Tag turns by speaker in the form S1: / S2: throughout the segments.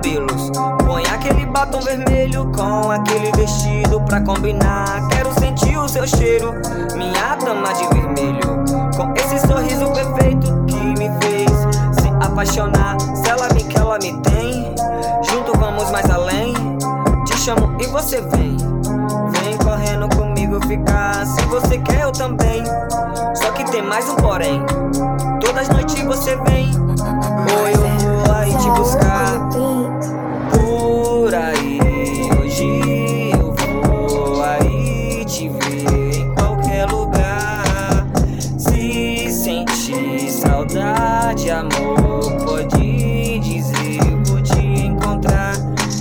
S1: cabelos. Põe aquele batom vermelho com aquele vestido pra combinar. Quero sentir o seu cheiro, minha dama de vermelho, com esse sorriso perfeito que me fez se apaixonar. Se ela me quer, ela me tem. Junto vamos mais além. Te chamo e você vem. Vem correndo comigo ficar. Se você quer, eu também. Só que tem mais um porém. Todas as noites você vem, ou eu vou aí te buscar. Por aí, hoje eu vou aí te ver em qualquer lugar. Se sentir saudade, amor, pode dizer, vou te encontrar.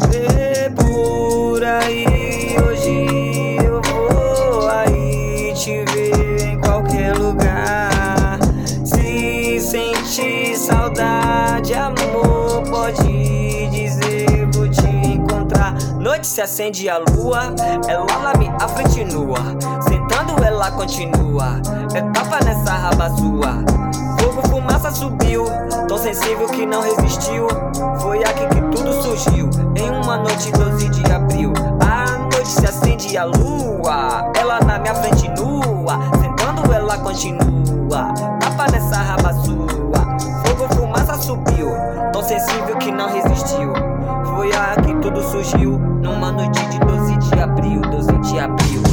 S1: Por aí, hoje eu vou aí te ver em qualquer lugar. Se sentir saudade, amor, pode dizer, vou te encontrar. Noite se acende a lua, ela na minha frente nua. Sentando ela continua, é tapa nessa raba sua. Fogo, fumaça subiu, tão sensível que não resistiu. Foi aqui que tudo surgiu, em uma noite 12 de abril. A noite se acende a lua, ela na minha frente nua. Sentando ela continua, tapa nessa raba sua. Fogo, fumaça subiu, tão sensível que não resistiu. Foi aqui que tudo surgiu, numa noite de 12 de abril, 12 de abril.